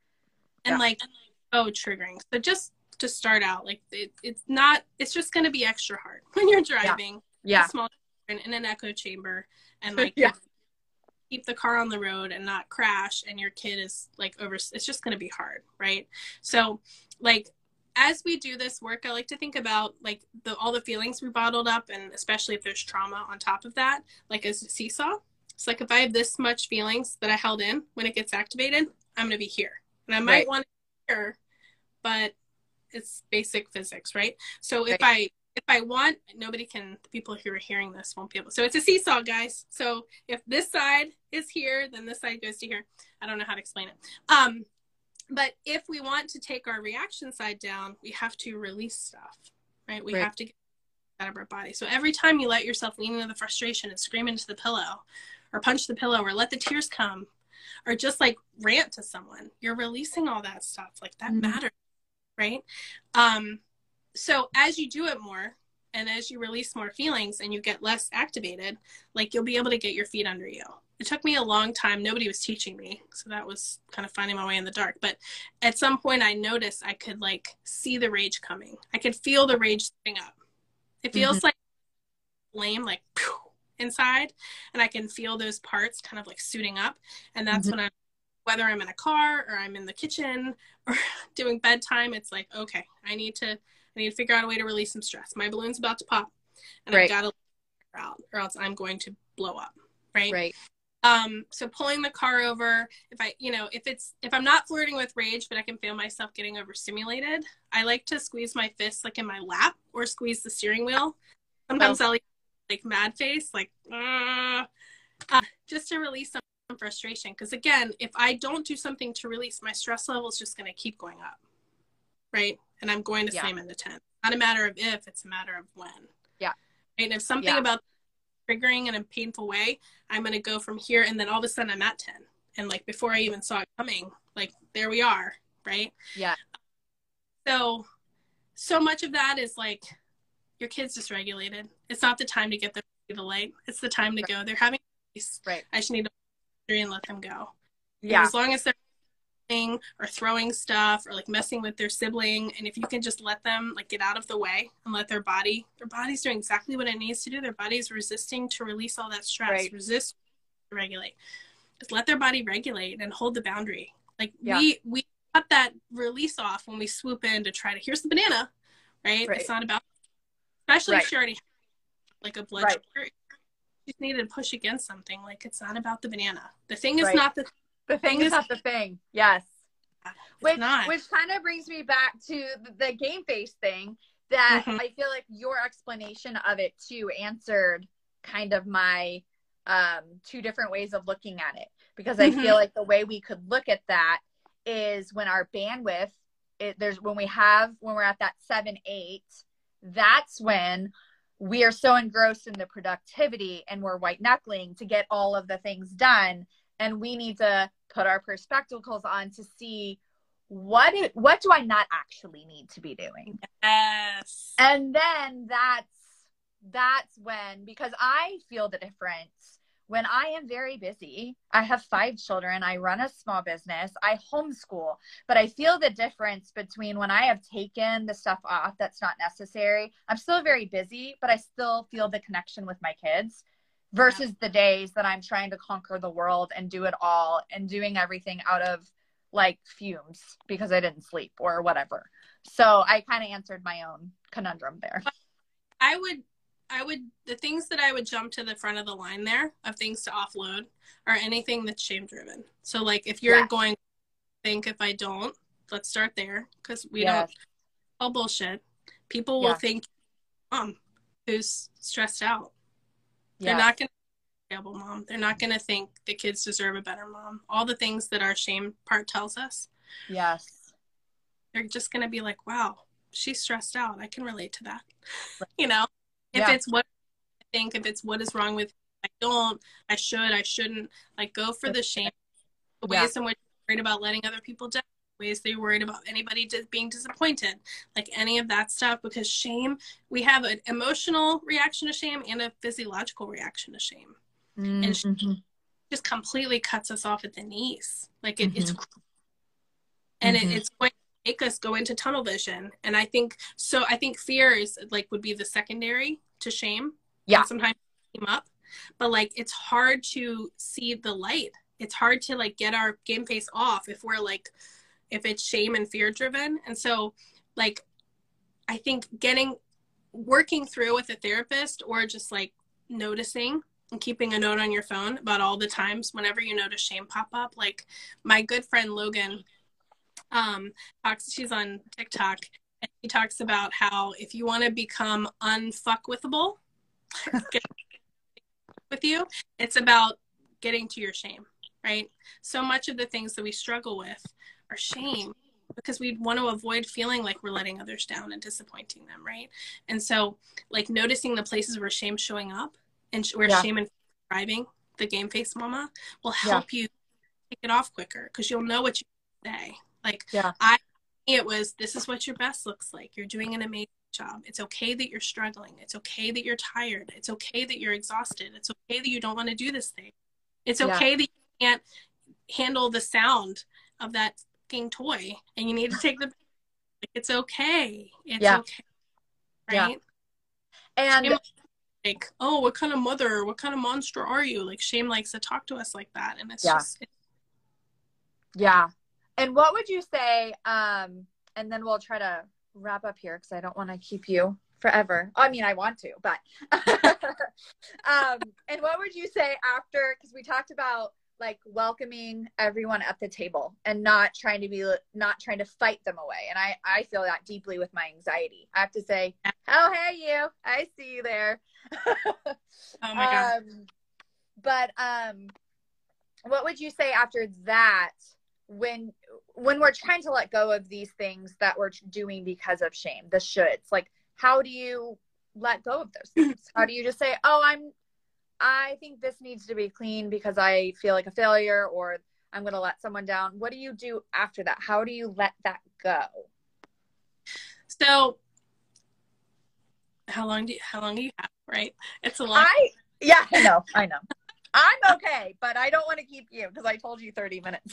And yeah. like, oh, triggering. So just to start out, like it, it's not, it's just going to be extra hard when you're driving. Yeah. A small children in an echo chamber, and like, yeah. keep the car on the road and not crash, and your kid is like over, it's just going to be hard. Right. So like, as we do this work, I like to think about like the, all the feelings we bottled up, and especially if there's trauma on top of that, like as a seesaw. It's like, if I have this much feelings that I held in, when it gets activated, I'm going to be here, and I might right. want to here, but it's basic physics, right? So if right. I, if I want, nobody can, the people who are hearing this won't be able. So it's a seesaw, guys. So if this side is here, then this side goes to here. I don't know how to explain it. Um, But if we want to take our reaction side down, we have to release stuff, right? We right. have to get it out of our body. So every time you let yourself lean into the frustration and scream into the pillow, or punch the pillow, or let the tears come, or just like rant to someone, you're releasing all that stuff. Like, that mm-hmm. matters, right? Um, so as you do it more, and as you release more feelings and you get less activated, like, you'll be able to get your feet under you. It took me a long time. Nobody was teaching me. So that was kind of finding my way in the dark. But at some point I noticed I could like see the rage coming. I could feel the rage sitting up. It feels mm-hmm. like flame, like pew, inside. And I can feel those parts kind of like suiting up. And that's mm-hmm. when I'm, whether I'm in a car or I'm in the kitchen or doing bedtime, it's like, okay, I need to, I need to figure out a way to release some stress. My balloon's about to pop, and right. I've got to let it out, or else I'm going to blow up. Right. Right. Um, so pulling the car over, if I, you know, if it's, if I'm not flirting with rage, but I can feel myself getting overstimulated, I like to squeeze my fists like in my lap, or squeeze the steering wheel. Sometimes oh. I'll like mad face, like, uh, uh, just to release some frustration. Cause again, if I don't do something to release, my stress level is just going to keep going up. Right. And I'm going to yeah. slam into ten. Not a matter of if, it's a matter of when. Yeah. And if something yeah. about triggering in a painful way, I'm going to go from here, and then all of a sudden I'm at ten. And like, before I even saw it coming, like, there we are. Right. Yeah. So, so much of that is like, your kid's dysregulated. It's not the time to get them the light. It's the time to go. They're having peace. Right. I just need to and let them go. Yeah. And as long as they're or throwing stuff or like messing with their sibling, and if you can just let them like get out of the way and let their body their body's doing exactly what it needs to do. Their body's resisting to release all that stress. Right. Resist to regulate. Just let their body regulate and hold the boundary. Like yeah. we we cut that release off when we swoop in to try to here's the banana, right, right. It's not about, especially right. if she already has like a blood right. sugar, you just needed to push against something. Like it's not about the banana. The thing is right. not the The thing is not the thing. Yes. It's which not. which kind of brings me back to the, the game face thing that mm-hmm. I feel like your explanation of it too answered kind of my um, two different ways of looking at it. Because mm-hmm. I feel like the way we could look at that is when our bandwidth, it, there's when we have, when we're at that seven, eight, that's when we are so engrossed in the productivity and we're white knuckling to get all of the things done. And we need to put our perspectivals on to see what it, what do I not actually need to be doing? Yes. And then that's, that's when, because I feel the difference when I am very busy. I have five children. I run a small business. I homeschool, but I feel the difference between when I have taken the stuff off that's not necessary. I'm still very busy, but I still feel the connection with my kids. Versus the days that I'm trying to conquer the world and do it all and doing everything out of like fumes because I didn't sleep or whatever. So I kind of answered my own conundrum there. I would, I would, the things that I would jump to the front of the line there of things to offload are anything that's shame driven. So like if you're yes. going to think if I don't, let's start there because we yes. don't, all bullshit. People will yeah. think mom who's stressed out. They're yes. not going to be a terrible mom. They're not going to think the kids deserve a better mom. All the things that our shame part tells us. Yes. They're just going to be like, wow, she's stressed out. I can relate to that. You know, if yeah. it's what I think, if it's what is wrong with, I don't, I should, I shouldn't, like go for the shame. The ways yeah. in which you're worried about letting other people down. Ways they're worried about anybody just being disappointed, like any of that stuff, because shame, we have an emotional reaction to shame and a physiological reaction to shame. Mm-hmm. And shame just completely cuts us off at the knees. Like it, mm-hmm. it's, and mm-hmm. it, it's going to make us go into tunnel vision. And I think, so I think fear is like, would be the secondary to shame. Yeah. And sometimes team up, but like, it's hard to see the light. It's hard to like get our game face off if we're like, if it's shame and fear driven. And so like, I think getting, working through with a therapist or just like noticing and keeping a note on your phone about all the times whenever you notice shame pop up. Like my good friend Logan um, talks, she's on TikTok and he talks about how if you want to become unfuckwithable with you, it's about getting to your shame, right? So much of the things that we struggle with are shame because we want to avoid feeling like we're letting others down and disappointing them, right? And so like noticing the places where shame's showing up and sh- where yeah. shame and driving the game face mama will help yeah. you take it off quicker because you'll know what you say. Like yeah. I, it was, this is what your best looks like. You're doing an amazing job. It's okay that you're struggling. It's okay that you're tired. It's okay that you're exhausted. It's okay that you don't want to do this thing. It's okay yeah. that you can't handle the sound of that toy and you need to take the like, it's okay it's yeah. okay right yeah. and shame, like oh what kind of mother what kind of monster are you like shame likes to talk to us like that and it's yeah. just it's... yeah and what would you say um and then we'll try to wrap up here because I don't want to keep you forever. I mean I want to but um and what would you say after because we talked about like welcoming everyone at the table and not trying to be, not trying to fight them away. And I, I feel that deeply with my anxiety. I have to say, oh, hey, you, I see you there. Oh my God. Um, but um, what would you say after that when, when we're trying to let go of these things that we're doing because of shame, the shoulds, like, how do you let go of those things? How do you just say, oh, I'm, I think this needs to be clean because I feel like a failure or I'm going to let someone down. What do you do after that? How do you let that go? So how long do you, how long do you have, right? It's a lot. I, Yeah, I know. I know. I'm okay, but I don't want to keep you because I told you thirty minutes.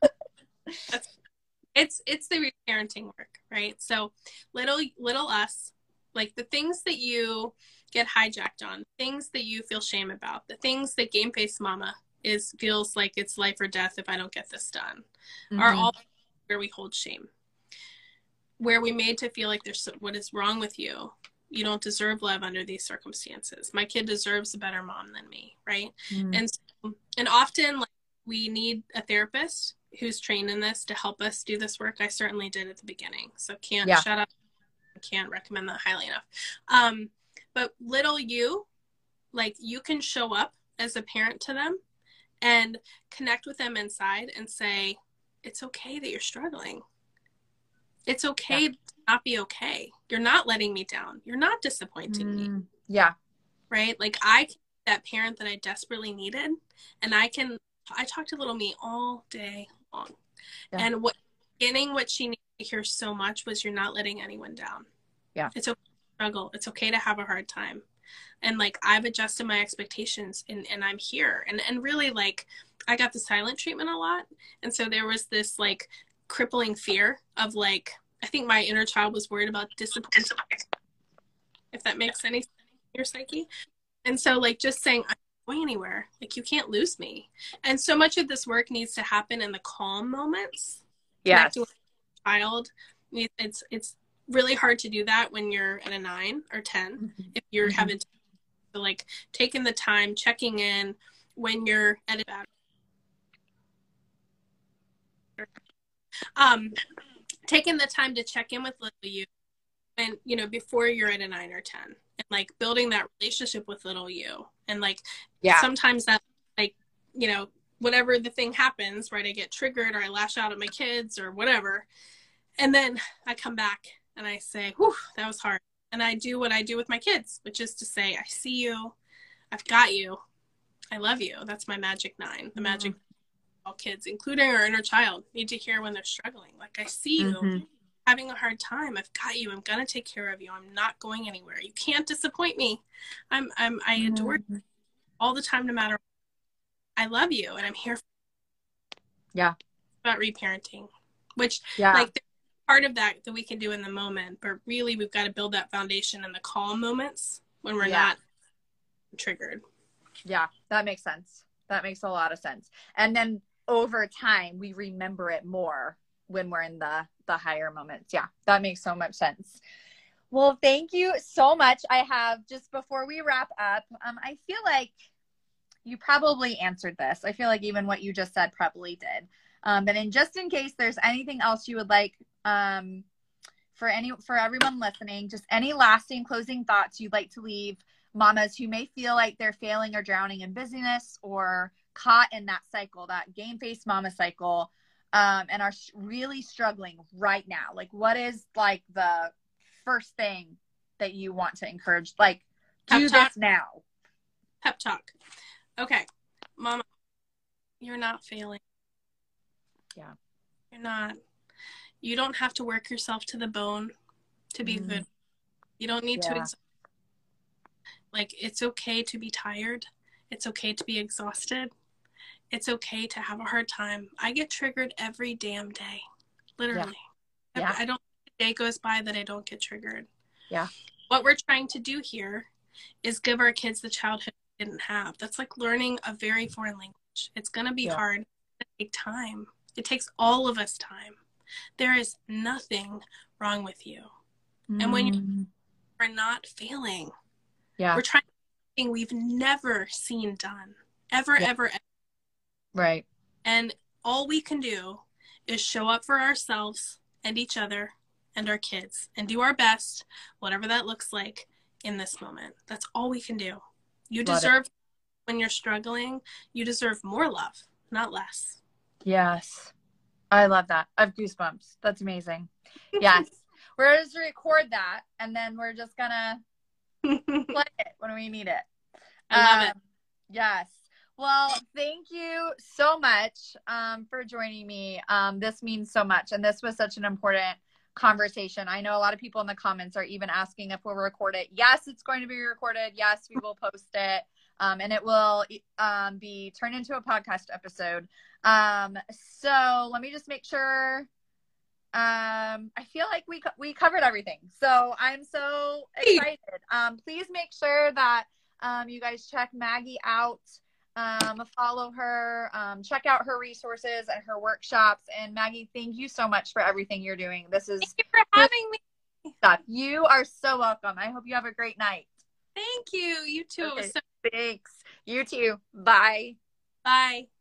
it's it's the reparenting work, right? So little little us, like the things that you get hijacked on, things that you feel shame about, the things that Game Face Mama is feels like it's life or death if I don't get this done, mm-hmm. are all where we hold shame, where we made to feel like there's what is wrong with you. You don't deserve love under these circumstances. My kid deserves a better mom than me, right? Mm. And so, and often like, we need a therapist who's trained in this to help us do this work. I certainly did at the beginning, so can't yeah. shut up. Can't recommend that highly enough. Um, but little you, like you can show up as a parent to them and connect with them inside and say, it's okay that you're struggling. It's okay yeah. to not be okay. You're not letting me down. You're not disappointing mm, me. Yeah. Right? Like I can be that parent that I desperately needed. And I can, I talk to little me all day long. Yeah. And what getting what she needed to hear so much was you're not letting anyone down. Yeah. It's okay to struggle. It's okay to have a hard time. And like I've adjusted my expectations and, and I'm here. And and really like I got the silent treatment a lot. And so there was this like crippling fear of like, I think my inner child was worried about disappointment, if that makes any sense in your psyche. And so like just saying, I'm not going anywhere. Like you can't lose me. And so much of this work needs to happen in the calm moments. Yeah. Child. It's, it's really hard to do that when you're at a nine or ten. Mm-hmm. If you're mm-hmm. having to, so like taking the time, checking in when you're at a bad um taking the time to check in with little you and you know before you're at a nine or ten and like building that relationship with little you and like yeah sometimes that like you know whatever the thing happens, right, I get triggered or I lash out at my kids or whatever, and then I come back and I say, whew, that was hard, and I do what I do with my kids, which is to say, I see you, I've got you, I love you. That's my magic nine. The magic mm-hmm. all kids, including our inner child, need to hear when they're struggling. Like, I see you mm-hmm. having a hard time. I've got you. I'm gonna take care of you. I'm not going anywhere. You can't disappoint me. I'm I'm I mm-hmm. adore you all the time, no matter what. I love you and I'm here for you. Yeah. It's about reparenting. Which yeah. like part of that that we can do in the moment, but really we've got to build that foundation in the calm moments when we're yeah. not triggered. Yeah, that makes sense. That makes a lot of sense. And then over time, we remember it more when we're in the, the higher moments. Yeah, that makes so much sense. Well, thank you so much. I have, just before we wrap up, um, I feel like you probably answered this. I feel like even what you just said probably did. Um, but in just in case there's anything else you would like um, for any for everyone listening, just any lasting closing thoughts you'd like to leave mamas who may feel like they're failing or drowning in busyness or caught in that cycle, that game face mama cycle, um, and are really struggling right now. Like, what is like the first thing that you want to encourage? Like, do Pep talk. This now. Pep talk. Okay, mama, you're not failing. Yeah. You're not. You don't have to work yourself to the bone to be mm. good. You don't need yeah. to exhaust. Like, it's okay to be tired. It's okay to be exhausted. It's okay to have a hard time. I get triggered every damn day. Literally. Yeah. Yeah. I, I don't think a day goes by that I don't get triggered. Yeah. What we're trying to do here is give our kids the childhood they didn't have. That's like learning a very foreign language. It's going to be yeah. hard. It's going to take time. It takes all of us time. There is nothing wrong with you. Mm. And when you are not failing, yeah, we're trying something we've never seen done. Ever, yeah. ever, ever. Right. And all we can do is show up for ourselves and each other and our kids and do our best, whatever that looks like in this moment. That's all we can do. You Love deserve, it. When you're struggling, you deserve more love, not less. Yes. I love that. I have goosebumps. That's amazing. Yes. We're just record that and then we're just gonna play it when we need it. I love um, it. Yes. Well, thank you so much um, for joining me. Um, this means so much. And this was such an important conversation. I know a lot of people in the comments are even asking if we'll record it. Yes, it's going to be recorded. Yes, we will post it. Um, and it will um, be turned into a podcast episode. Um, so let me just make sure. Um, I feel like we, co- we covered everything. So I'm so excited. Um, please make sure that um, you guys check Maggie out. Um, follow her, um, check out her resources and her workshops. And Maggie, thank you so much for everything you're doing. This is Thank you for having me. Stuff. You are so welcome. I hope you have a great night. Thank you. You too. Okay. So- Thanks. You too. Bye. Bye.